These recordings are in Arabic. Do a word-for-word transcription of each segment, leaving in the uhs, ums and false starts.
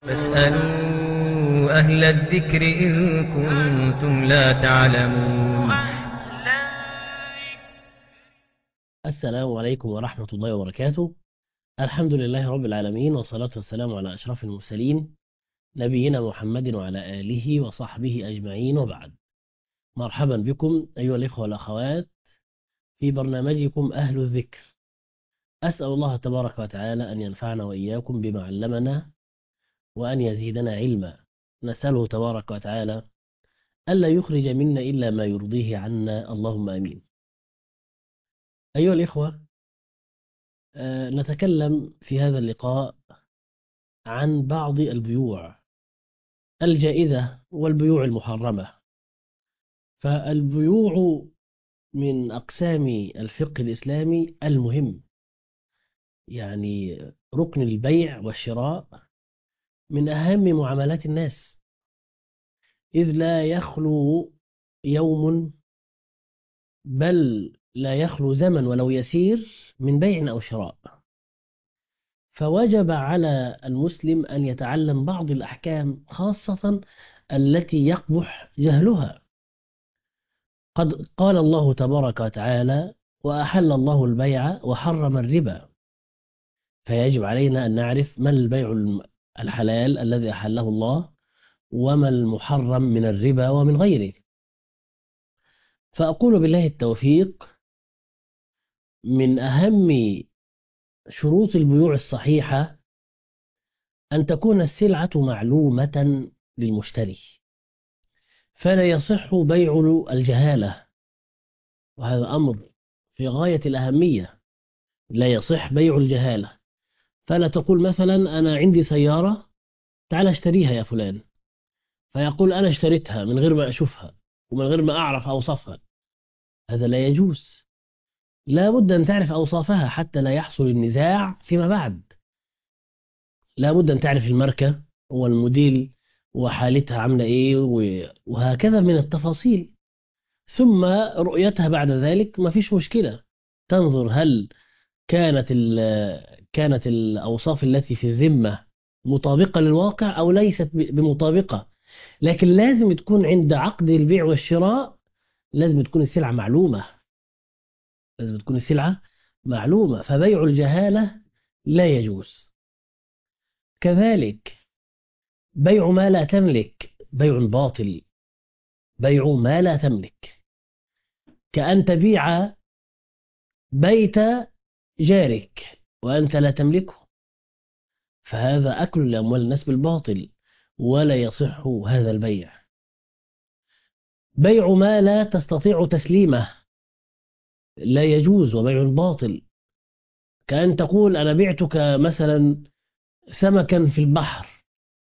فاسألوا أهل الذكر إن كنتم لا تعلمون. السلام عليكم ورحمة الله وبركاته. الحمد لله رب العالمين، والصلاة والسلام على أشرف المرسلين نبينا محمد وعلى آله وصحبه أجمعين، وبعد. مرحبا بكم أيها الإخوة والأخوات في برنامجكم أهل الذكر. أسأل الله تبارك وتعالى أن ينفعنا وإياكم بما علمنا وأن يزيدنا علما. نسأله تبارك وتعالى ألا يخرج منا إلا ما يرضيه عنا، اللهم آمين. أيها الإخوة، آه، نتكلم في هذا اللقاء عن بعض البيوع الجائزة والبيوع المحرمة. فالبيوع من أقسام الفقه الإسلامي المهم، يعني ركن البيع والشراء من أهم معاملات الناس، إذ لا يخلو يوم، بل لا يخلو زمن ولو يسير، من بيع أو شراء. فوجب على المسلم أن يتعلم بعض الأحكام، خاصة التي يقبح جهلها. قد قال الله تبارك وتعالى: وأحل الله البيع وحرم الربا. فيجب علينا أن نعرف ما البيع الحلال الذي أحله الله، وما المحرم من الربا ومن غيره. فأقول بالله التوفيق: من أهم شروط البيوع الصحيحة أن تكون السلعة معلومة للمشتري، فلا يصح بيع الجهالة، وهذا أمر في غاية الأهمية. لا يصح بيع الجهالة. فلا تقول مثلا: أنا عندي سيارة، تعال اشتريها يا فلان، فيقول: أنا اشتريتها من غير ما أشوفها ومن غير ما أعرف أوصافها. هذا لا يجوز. لا بد أن تعرف أوصافها حتى لا يحصل النزاع فيما بعد. لا بد أن تعرف الماركة والموديل وحالتها عاملة إيه، و- وهكذا من التفاصيل. ثم رؤيتها بعد ذلك ما فيش مشكلة. تنظر هل كانت ال- كانت الأوصاف التي في الذمة مطابقة للواقع أو ليست ب- بمطابقة. لكن لازم تكون عند عقد البيع والشراء، لازم تكون السلعة معلومة. لازم تكون السلعة معلومة. فبيع الجهالة لا يجوز. كذلك بيع ما لا تملك بيع باطل. بيع ما لا تملك، كأن تبيع بيت جارك وأنت لا تملكه، فهذا أكل لأموال الناس بالباطل، ولا يصح هذا البيع. بيع ما لا تستطيع تسليمه لا يجوز، وبيع باطل. كأن تقول: أنا بعتك مثلا سمكا في البحر،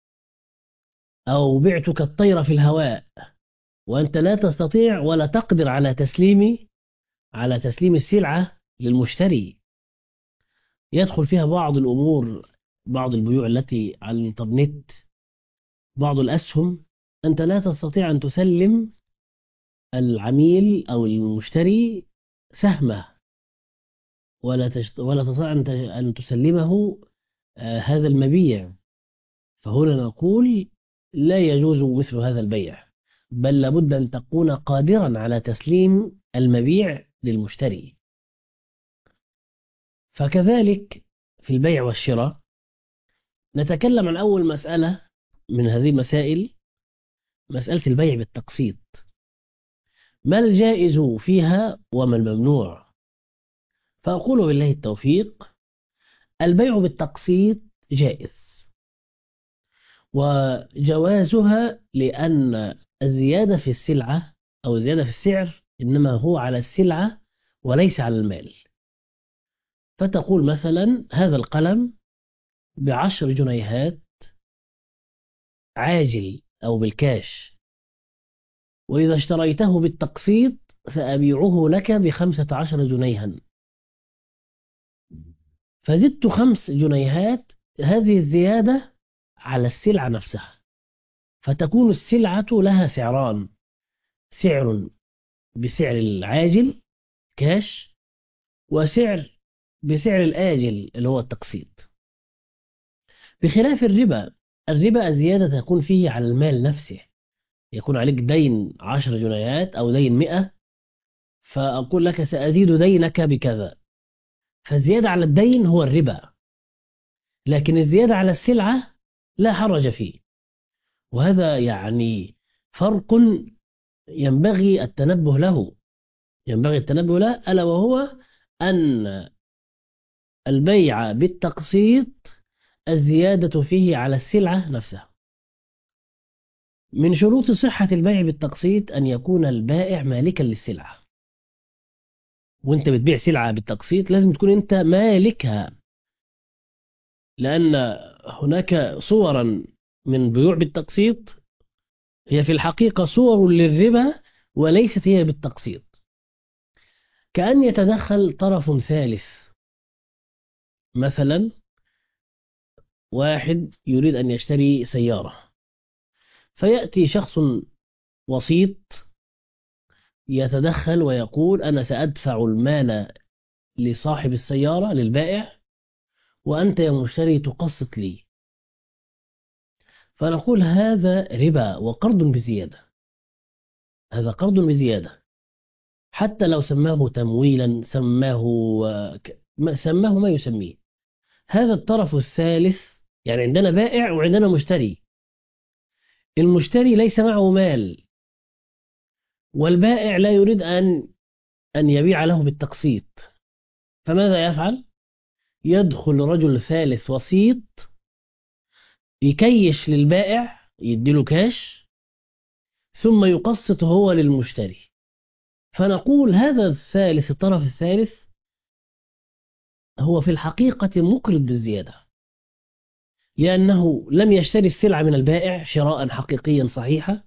أو بعتك الطير في الهواء، وأنت لا تستطيع ولا تقدر على تسليم على تسليم السلعة للمشتري. يدخل فيها بعض الأمور، بعض البيوع التي على الإنترنت، بعض الأسهم. أنت لا تستطيع أن تسلم العميل أو المشتري سهمه، ولا تشت... ولا تستطيع أن ت- أن تسلمه آه، هذا المبيع. فهنا نقول: لا يجوز مثل هذا البيع، بل لابد أن تكون قادرا على تسليم المبيع للمشتري. فكذلك في البيع والشراء، نتكلم عن أول مسألة من هذه المسائل، مسألة البيع بالتقسيط. ما الجائز فيها وما الممنوع؟ فأقول بالله التوفيق: البيع بالتقسيط جائز، وجوازها لأن الزيادة في السلعة أو الزيادة في السعر إنما هو على السلعة وليس على المال. فتقول مثلا: هذا القلم بعشر جنيهات عاجل أو بالكاش، وإذا اشتريته بالتقسيط سأبيعه لك بخمسة عشر جنيها. فزدت خمس جنيهات، هذه الزيادة على السلعة نفسها. فتكون السلعة لها سعران: سعر بسعر العاجل كاش، وسعر بسعر الآجل اللي هو التقسيط. بخلاف الربا الربا الزيادة تكون فيه على المال نفسه، يكون عليك دين عشر جنيهات أو دين مئة، فأقول لك سأزيد دينك بكذا، فالزيادة على الدين هو الربا، لكن الزيادة على السلعة لا حرج فيه. وهذا يعني فرق ينبغي التنبه له، ينبغي التنبه له، ألا وهو أن البيع بالتقسيط الزيادة فيه على السلعة نفسها. من شروط صحة البيع بالتقسيط أن يكون البائع مالكا للسلعة، وانت بتبيع سلعة بالتقسيط لازم تكون انت مالكها، لأن هناك صورا من بيوع بالتقسيط هي في الحقيقة صور للربا وليست هي بالتقسيط، كأن يتدخل طرف ثالث. مثلا واحد يريد أن يشتري سيارة، فيأتي شخص وسيط يتدخل ويقول أنا سأدفع المال لصاحب السيارة للبائع، وأنت يا مشتري تقسط لي، فنقول هذا ربا وقرض بزيادة، هذا قرض بزيادة، حتى لو سماه تمويلا، سماه سماه ما يسميه. هذا الطرف الثالث، يعني عندنا بائع وعندنا مشتري، المشتري ليس معه مال، والبائع لا يريد أن أن يبيع له بالتقسيط، فماذا يفعل؟ يدخل رجل ثالث وسيط يكيش للبائع، يديله كاش، ثم يقسط هو للمشتري. فنقول هذا الثالث، الطرف الثالث، هو في الحقيقة مقرض بالزيادة، لأنه لم يشتري السلعة من البائع شراء حقيقيا صحيحا،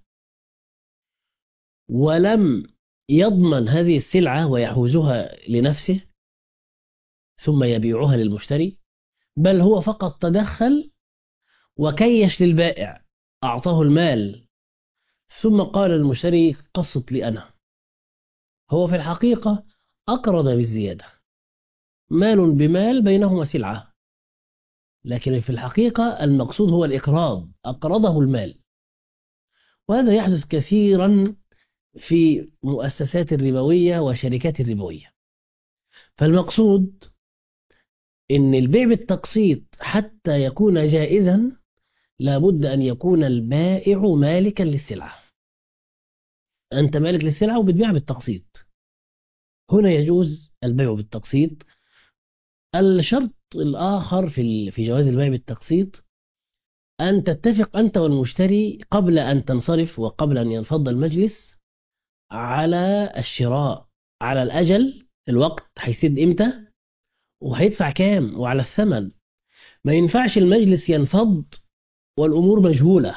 ولم يضمن هذه السلعة ويحوزها لنفسه ثم يبيعها للمشتري، بل هو فقط تدخل وكيش للبائع، أعطاه المال ثم قال للمشتري قسط لي أنا. هو في الحقيقة أقرض بالزيادة، مال بمال بينهما سلعة، لكن في الحقيقة المقصود هو الإقراض، أقرضه المال. وهذا يحدث كثيرا في مؤسسات الربوية وشركات الربوية. فالمقصود إن البيع بالتقسيط حتى يكون جائزا لابد أن يكون البائع مالكا للسلعة، أنت مالك للسلعة وبتبيع بالتقسيط، هنا يجوز البيع بالتقسيط. الشرط الآخر في في جواز البيع بالتقسيط أن تتفق أنت والمشتري قبل أن تنصرف وقبل أن ينفض المجلس على الشراء، على الأجل، الوقت هيسد إمتى وهيدفع كام وعلى الثمن. ما ينفعش المجلس ينفض والأمور مجهولة،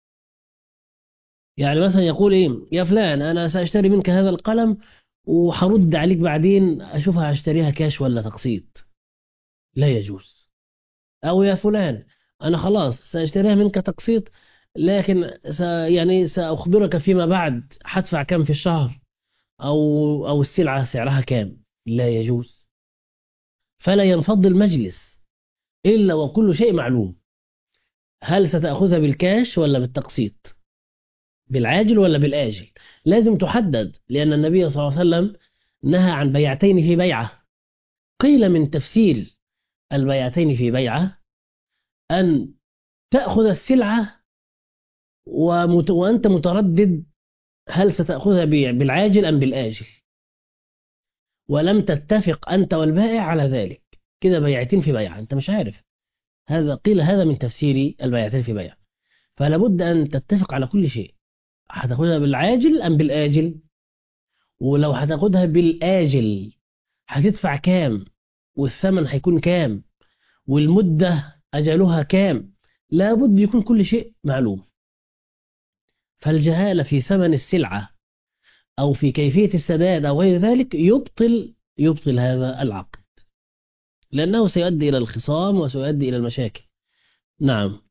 يعني مثلا يقول إيه يا فلان أنا سأشتري منك هذا القلم وحرد عليك بعدين أشوفها هشتريها كاش ولا تقسيط، لا يجوز. أو يا فلان أنا خلاص سأشتريها منك تقسيط، لكن س يعني سأخبرك فيما بعد هدفع كام في الشهر، أو أو السلعة سعرها كام، لا يجوز. فلا ينفض المجلس إلا وكل شيء معلوم، هل ستأخذها بالكاش ولا بالتقسيط، بالعاجل ولا بالآجل، لازم تحدد، لأن النبي صلى الله عليه وسلم نهى عن بيعتين في بيعة. قيل من تفسير البيعتين في بيعة أن تأخذ السلعة ومت... وأنت متردد هل ستأخذها بالعاجل أم بالآجل، ولم تتفق أنت والبائع على ذلك، كده بيعتين في بيعة أنت مش عارف. هذا قيل هذا من تفسير البيعتين في بيعة. فلا بد أن تتفق على كل شيء، هتاخدها بالعاجل أم بالآجل، ولو هتاخدها بالآجل هتدفع كام والثمن هيكون كام والمدة أجلها كام، لابد يكون كل شيء معلوم. فالجهالة في ثمن السلعة أو في كيفية السداد أو غير ذلك يبطل يبطل هذا العقد، لأنه سيؤدي إلى الخصام وسيؤدي إلى المشاكل. نعم،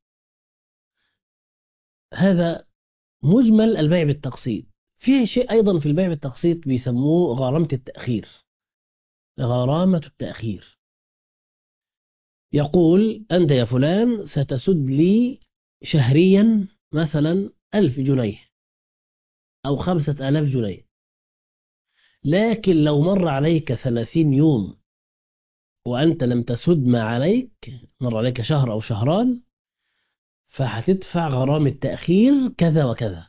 هذا مجمل البيع بالتقسيط. في شيء أيضا في البيع بالتقسيط بيسموه غرامة التأخير. غرامة التأخير، يقول أنت يا فلان ستسد لي شهريا مثلا ألف جنيه أو خمسة آلاف جنيه، لكن لو مر عليك ثلاثين يوم وأنت لم تسد ما عليك، مر عليك شهر أو شهران، فهتدفع غرامة تأخير كذا وكذا.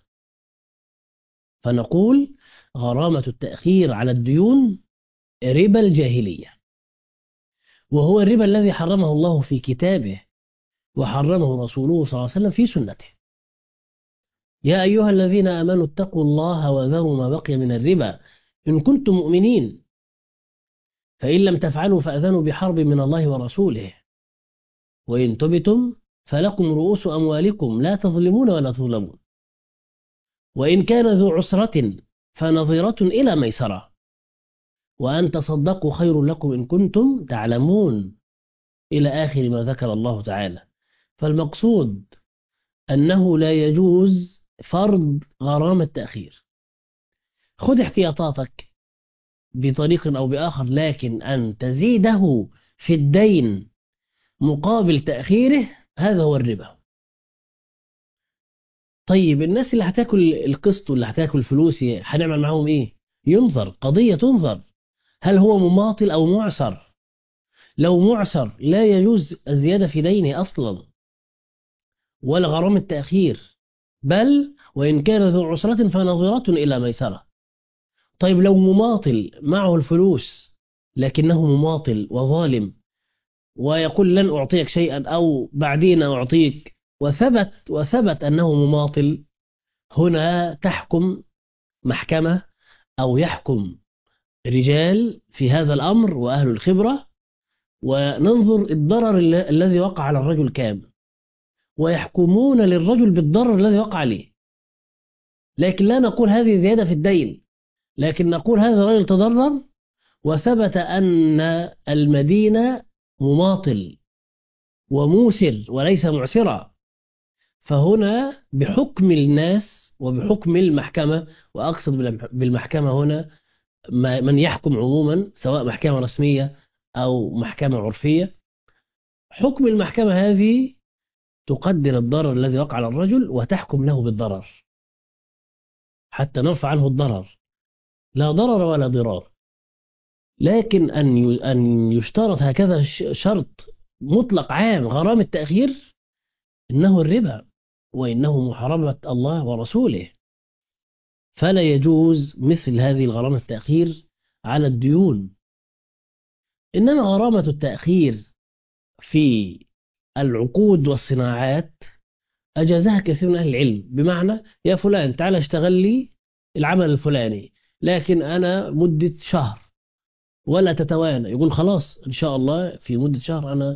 فنقول غرامة التأخير على الديون ربا الجاهلية، وهو الربا الذي حرمه الله في كتابه وحرمه رسوله صلى الله عليه وسلم في سنته. يا أيها الذين آمنوا اتقوا الله وذروا ما بقي من الربا إن كنتم مؤمنين، فإن لم تفعلوا فأذنوا بحرب من الله ورسوله، وإن تبتم فلكم رؤوس أموالكم لا تظلمون ولا تظلمون، وإن كان ذو عسرة فنظيرة إلى ميسرة، وأن تصدقوا خير لكم إن كنتم تعلمون، إلى آخر ما ذكر الله تعالى. فالمقصود أنه لا يجوز فرض غرامة تأخير. خذ احتياطاتك بطريق أو بآخر، لكن أن تزيده في الدين مقابل تأخيره هذا هو الربا. طيب الناس اللي هتاكل القسط واللي هتاكل فلوس هنعمل معاهم إيه؟ ينظر، قضية تنظر، هل هو مماطل أو معسر؟ لو معسر لا يجوز الزيادة في دينه أصلا ولا غرامة التأخير، بل وإن كان ذو عسرة فنظرة إلى ميسرة. طيب لو مماطل معه الفلوس لكنه مماطل وظالم ويقول لن أعطيك شيئا أو بعدين أعطيك، وثبت وثبت أنه مماطل، هنا تحكم محكمة أو يحكم رجال في هذا الأمر وأهل الخبرة، وننظر الضرر ال- الذي وقع على الرجل كام، ويحكمون للرجل بالضرر الذي وقع عليه. لكن لا نقول هذه زيادة في الدين، لكن نقول هذا الرجل تضرر وثبت أن المدينة مماطل وموسر وليس معسرا، فهنا بحكم الناس وبحكم المحكمة، وأقصد بالمحكمة هنا من يحكم عموما سواء محكمة رسمية أو محكمة عرفية، حكم المحكمة هذه تقدر الضرر الذي وقع على الرجل وتحكم له بالضرر حتى نرفع عنه الضرر، لا ضرر ولا ضرار. لكن أن أن يشترط هكذا شرط مطلق عام غرامة تأخير، إنه الربا وإنه محاربة الله ورسوله، فلا يجوز مثل هذه الغرامة التأخير على الديون. إنما غرامة التأخير في العقود والصناعات أجازها كثير من أهل العلم، بمعنى يا فلان تعال اشتغل لي العمل الفلاني لكن أنا مدة شهر ولا تتوانى، يقول خلاص إن شاء الله في مدة شهر أنا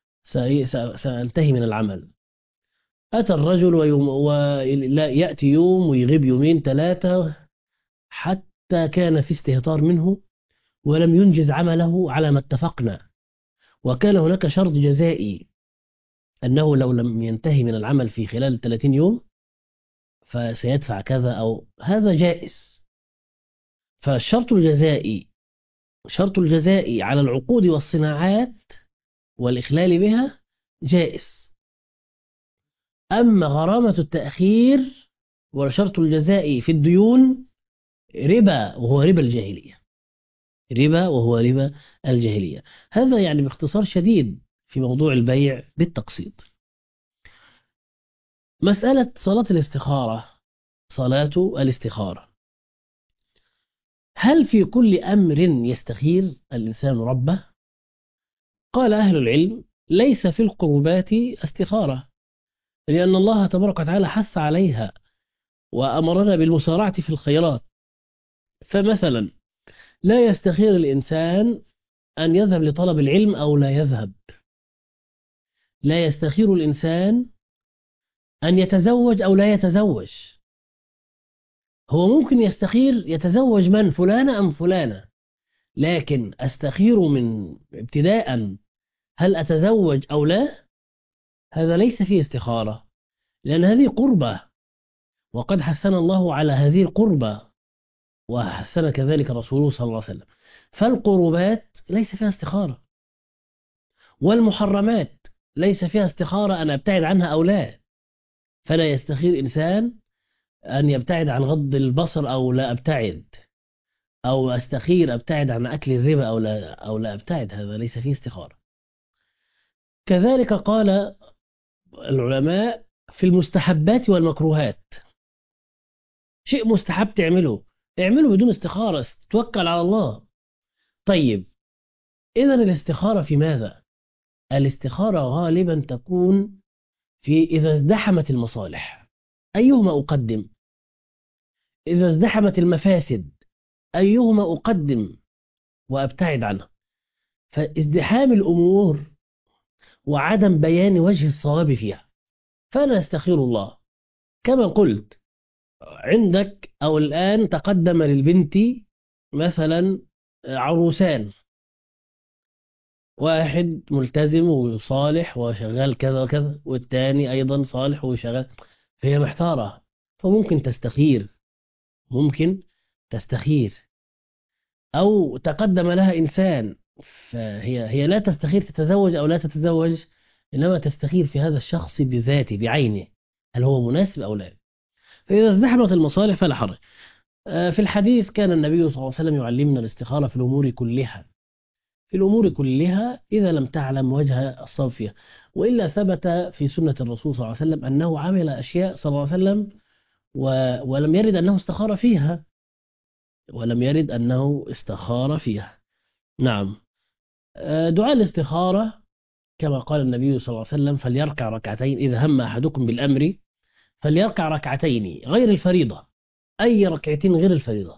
سأنتهي من العمل. أتى الرجل ويوم ولا يأتي يوم ويغيب يومين ثلاثة حتى كان في استهتار منه ولم ينجز عمله على ما اتفقنا، وكان هناك شرط جزائي أنه لو لم ينتهي من العمل في خلال ثلاثين يوم فسيدفع كذا، أو هذا جائز. فالشرط الجزائي شرط الجزائي على العقود والصناعات والإخلال بها جائز. أما غرامة التأخير وشرط الجزائي في الديون ربا، وهو ربا الجاهلية، ربا وهو ربا الجاهلية. هذا يعني باختصار شديد في موضوع البيع بالتقسيط. مسألة صلاة الاستخارة، صلاة الاستخارة، هل في كل أمر يستخير الإنسان ربه؟ قال أهل العلم ليس في القربات استخارة، لأن الله تبارك وتعالى حث عليها وأمرنا بالمسارعة في الخيرات. فمثلا لا يستخير الإنسان أن يذهب لطلب العلم أو لا يذهب، لا يستخير الإنسان أن يتزوج أو لا يتزوج. هو ممكن يستخير يتزوج من فلانة أم فلانة، لكن أستخير من ابتداء هل أتزوج أو لا، هذا ليس فيه استخارة، لأن هذه قربة وقد حثنا الله على هذه القربة وحثنا كذلك رسوله صلى الله عليه وسلم. فالقربات ليس فيها استخارة، والمحرمات ليس فيها استخارة أن أبتعد عنها أو لا. فلا يستخير إنسان أن يبتعد عن غض البصر أو لا أبتعد، أو أستخير أبتعد عن أكل الربا أو لا أو لا أبتعد، هذا ليس فيه استخارة. كذلك قال العلماء في المستحبات والمكروهات، شيء مستحب تعمله اعمله بدون استخارة، توكل على الله. طيب إذن الاستخارة في ماذا؟ الاستخارة غالبا تكون في إذا ازدحمت المصالح أيهما أقدم، إذا ازدحمت المفاسد أيهما أقدم وأبتعد عنها. فازدحام الأمور وعدم بيان وجه الصواب فيها، فأنا أستخير الله. كما قلت عندك أو الآن تقدم للبنت مثلا عروسان، واحد ملتزم وصالح وشغال كذا وكذا، والتاني أيضا صالح وشغال، فهي محتارة، فممكن تستخير، ممكن تستخير. أو تقدم لها إنسان، فهي هي لا تستخير تتزوج أو لا تتزوج، إنما تستخير في هذا الشخص بذاته بعينه، هل هو مناسب أو لا. فإذا ازدحمت المصالح فلا حرج. في الحديث كان النبي صلى الله عليه وسلم يعلمنا الاستخارة في الأمور كلها، في الأمور كلها إذا لم تعلم وجه الصواب فيها. وإلا ثبت في سنة الرسول صلى الله عليه وسلم أنه عمل أشياء صلى الله عليه وسلم و... ولم يرد أنه استخار فيها، ولم يرد أنه استخار فيها. نعم. دعاء الاستخارة كما قال النبي صلى الله عليه وسلم فليركع ركعتين إذا هم أحدكم بالأمر، فليركع ركعتين غير الفريضة، أي ركعتين غير الفريضة،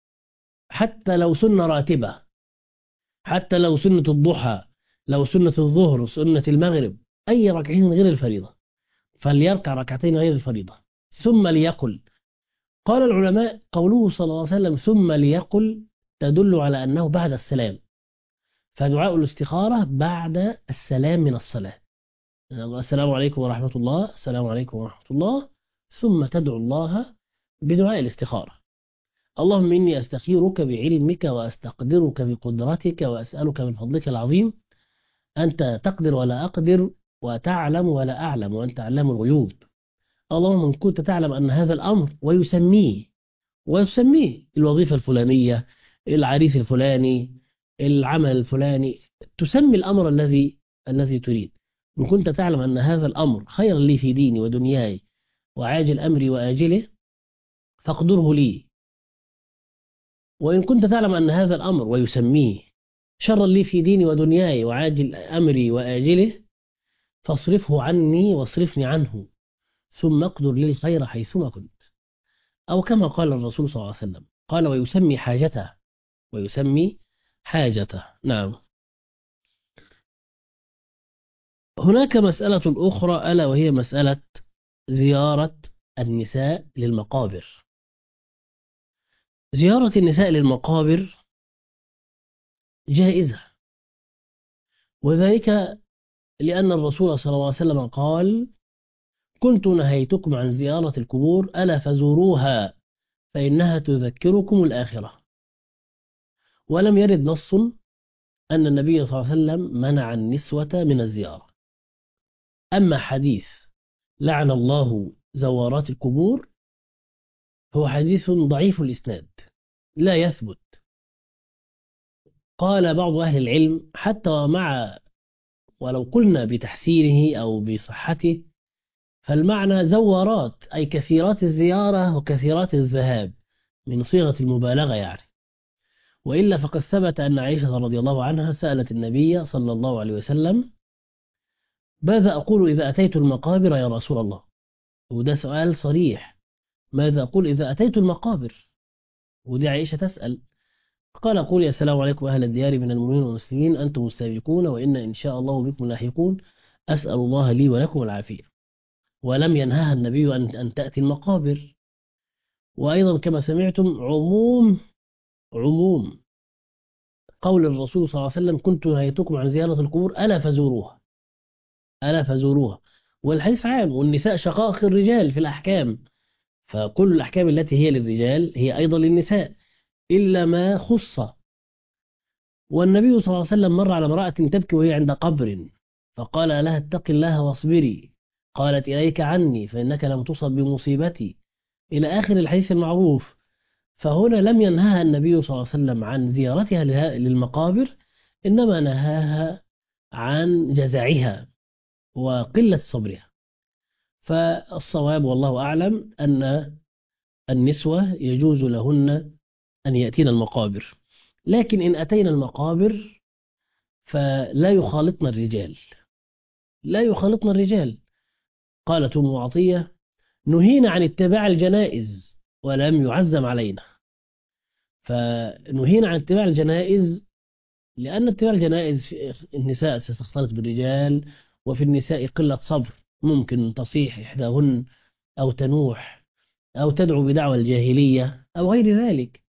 حتى لو سنة راتبة، حتى لو سنة الضحى، لو سنة الظهر، سنة المغرب، أي ركعتين غير الفريضة، فليركع ركعتين غير الفريضة. ثم ليقل، قال العلماء قوله صلى الله عليه وسلم ثم ليقل تدل على أنه بعد السلام، فدعاء الاستخارة بعد السلام من الصلاة، السلام عليكم ورحمة الله، السلام عليكم ورحمة الله، ثم تدعو الله بدعاء الاستخارة. اللهم إني أستخيرك بعلمك وأستقدرك بقدرتك وأسألك من فضلك العظيم، أنت تقدر ولا أقدر، وتعلم ولا أعلم، وأنت علام الغيوب. اللهم إن كنت تعلم أن هذا الأمر، ويسميه ويسميه الوظيفة الفلانية، العريس الفلاني، العمل الفلاني، تسمي الأمر الذي الذي تريد. إن كنت تعلم أن هذا الأمر خيرا لي في ديني ودنياي وعاجل أمري وآجله فاقدره لي، وإن كنت تعلم أن هذا الأمر ويسميه شرا لي في ديني ودنياي وعاجل أمري وآجله فاصرفه عني واصرفني عنه، ثم اقدر لي الخير حيثما كنت. أو كما قال الرسول صلى الله عليه وسلم قال ويسمي حاجته، ويسمي حاجته. نعم. هناك مسألة أخرى ألا وهي مسألة زيارة النساء للمقابر. زيارة النساء للمقابر جائزة، وذلك لأن الرسول صلى الله عليه وسلم قال كنت نهيتكم عن زيارة القبور ألا فزوروها فإنها تذكركم الآخرة. ولم يرد نص أن النبي صلى الله عليه وسلم منع النسوة من الزيارة. أما حديث لعن الله زوارات القبور هو حديث ضعيف الإسناد لا يثبت. قال بعض أهل العلم حتى مع ولو قلنا بتحسينه أو بصحته فالمعنى زوارات أي كثيرات الزيارة وكثيرات الذهاب من صيغة المبالغة يعني. وإلا فقد ثبت أن عائشة رضي الله عنها سألت النبي صلى الله عليه وسلم ماذا أقول إذا أتيت المقابر يا رسول الله، وده سؤال صريح، ماذا أقول إذا أتيت المقابر، ودي عائشة تسأل. قال قول يا السلام عليكم أهل الديار من المؤمنين والمسلمين أنتم السابقون وإن إن شاء الله بكم لاحقون، أسأل الله لي ولكم العافية. ولم ينهها النبي أن أن تأتي المقابر. وأيضا كما سمعتم عموم عموم قول الرسول صلى الله عليه وسلم كنت نهيتكم عن زيارة القبور ألا فزوروها، ألا فزوروها، والحديث عام، والنساء شقائق الرجال في الأحكام، فكل الأحكام التي هي للرجال هي أيضا للنساء إلا ما خص. والنبي صلى الله عليه وسلم مر على امرأة تبكي وهي عند قبر فقال لها اتق الله واصبري، قالت إليك عني فإنك لم تصب بمصيبتي، إلى آخر الحديث المعروف. فهنا لم ينهها النبي صلى الله عليه وسلم عن زيارتها لها- للمقابر، إنما نهاها عن جزعها وقلة صبرها. فالصواب والله أعلم أن النسوة يجوز لهن أن يأتين المقابر، لكن إن أتينا المقابر فلا يخالطن الرجال، لا يخالطن الرجال. قالت أم عطية: نهينا عن اتباع الجنائز ولم يعزم علينا. فنهينا عن اتباع الجنائز لأن اتباع الجنائز النساء ستختلط بالرجال، وفي النساء قلة صبر، ممكن تصيح إحداهن أو تنوح أو تدعو بدعوى الجاهلية أو غير ذلك.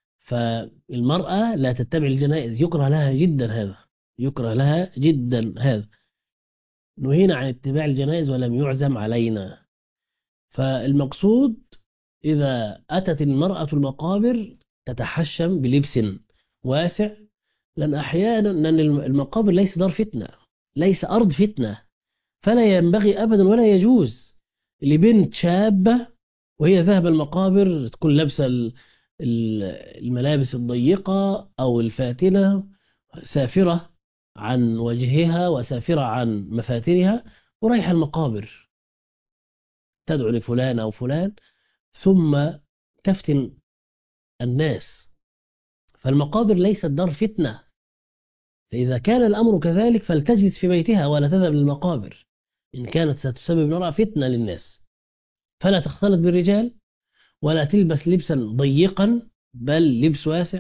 فالمرأة لا تتبع الجنائز، يكره لها جدا هذا، يكره لها جدا هذا. نهينا عن اتباع الجنائز ولم يعزم علينا. فالمقصود إذا أتت المرأة المقابر تتحشم بلبس واسع، لأن أحيانا لأن المقابر ليس دار فتنة، ليس أرض فتنة، فلا ينبغي أبدا ولا يجوز لبنت شابة وهي ذهب المقابر تكون لابسة ال- ال- الملابس الضيقة أو الفاتنة، سافرة عن وجهها وسافرة عن مفاتنها، ورايحة المقابر تدعو لفلان أو فلان ثم تفتن الناس. فالمقابر ليست دار فتنة، فإذا كان الأمر كذلك فلتجلس في بيتها ولا تذهب للمقابر، إن كانت ستسبب نرى فتنة للناس. فلا تختلط بالرجال ولا تلبس لبسا ضيقا، بل لبس واسع.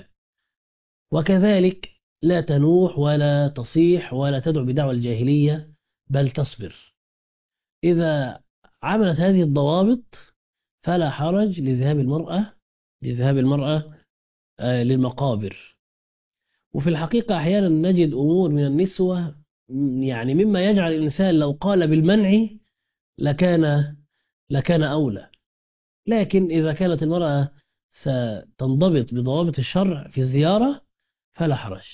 وكذلك لا تنوح ولا تصيح ولا تدعو بدعوى الجاهلية، بل تصبر. إذا عملت هذه الضوابط فلا حرج لذهاب المرأة لذهاب المرأة آه، للمقابر. وفي الحقيقة أحيانا نجد أمور من النسوة م- يعني مما يجعل الإنسان لو قال بالمنع لكان لكان أولى. لكن إذا كانت المرأة ستنضبط بضوابط الشرع في الزيارة فلا حرج.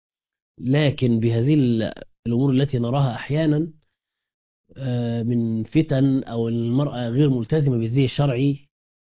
لكن بهذه ال- الأمور التي نراها أحيانا آه، من فتن، أو المرأة غير ملتزمة بالزي الشرعي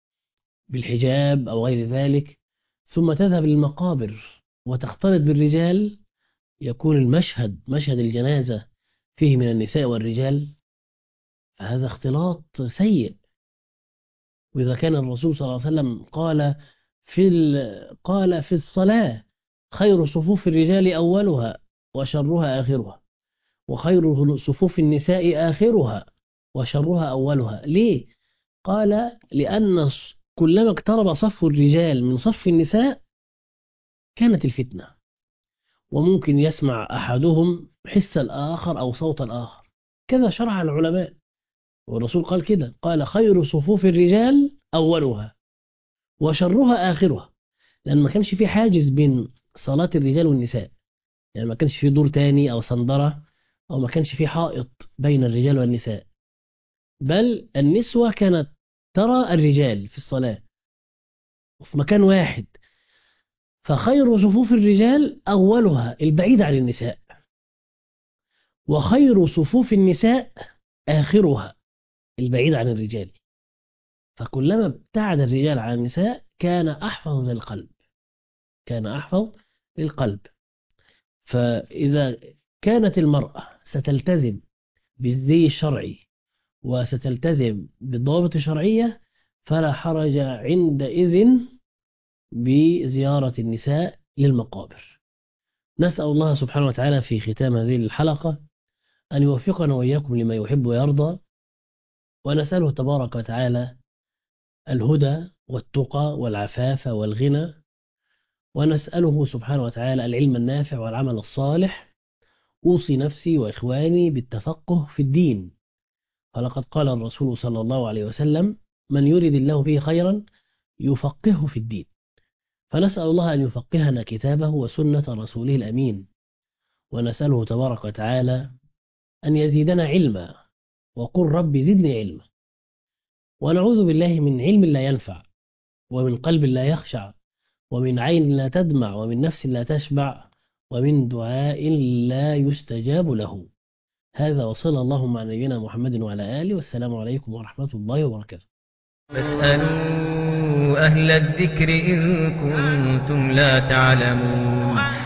بالحجاب أو غير ذلك، ثم تذهب للمقابر وتختلط بالرجال، يكون المشهد مشهد الجنازة فيه من النساء والرجال، فهذا اختلاط سيء. وإذا كان الرسول صلى الله عليه وسلم قال في ال... قال في الصلاة: خير صفوف الرجال أولها وشرها آخرها، وخير صفوف النساء آخرها وشرها أولها. ليه؟ قال: لأن كلما اقترب صف الرجال من صف النساء كانت الفتنة، وممكن يسمع أحدهم حس الآخر أو صوت الآخر. كذا شرع العلماء، والرسول قال كده، قال: خير صفوف الرجال أولها وشرها آخرها. لأن ما كانش في حاجز بين صلاة الرجال والنساء، يعني ما كانش في دور تاني أو صندرة، أو ما كانش في حائط بين الرجال والنساء، بل النسوة كانت ترى الرجال في الصلاة في مكان واحد. فخير صفوف الرجال أولها البعيد عن النساء، وخير صفوف النساء آخرها البعيد عن الرجال. فكلما ابتعد الرجال عن النساء كان أحفظ للقلب، كان أحفظ للقلب. فإذا كانت المرأة ستلتزم بالزي الشرعي وستلتزم بالضوابط الشرعية فلا حرج عندئذ بزيارة النساء للمقابر. نسأل الله سبحانه وتعالى في ختام هذه الحلقة أن يوفقنا وإياكم لما يحب ويرضى، ونسأله تبارك وتعالى الهدى والتقى والعفاف والغنى، ونسأله سبحانه وتعالى العلم النافع والعمل الصالح. أوصي نفسي وإخواني بالتفقه في الدين، فلقد قال الرسول صلى الله عليه وسلم: من يريد الله به خيرا يفقهه في الدين. فنسأل الله أن يفقهنا كتابه وسنة رسوله الأمين، ونسأله تبارك وتعالى أن يزيدنا علما، وقل رب زدني علما. ونعوذ بالله من علم لا ينفع، ومن قلب لا يخشع، ومن عين لا تدمع، ومن نفس لا تشبع، ومن دعاء لا يستجاب له. هذا وصلى اللهم على نبينا محمد وعلى آله، والسلام عليكم ورحمة الله وبركاته. فاسألوا أهل الذكر إن كنتم لا تعلمون.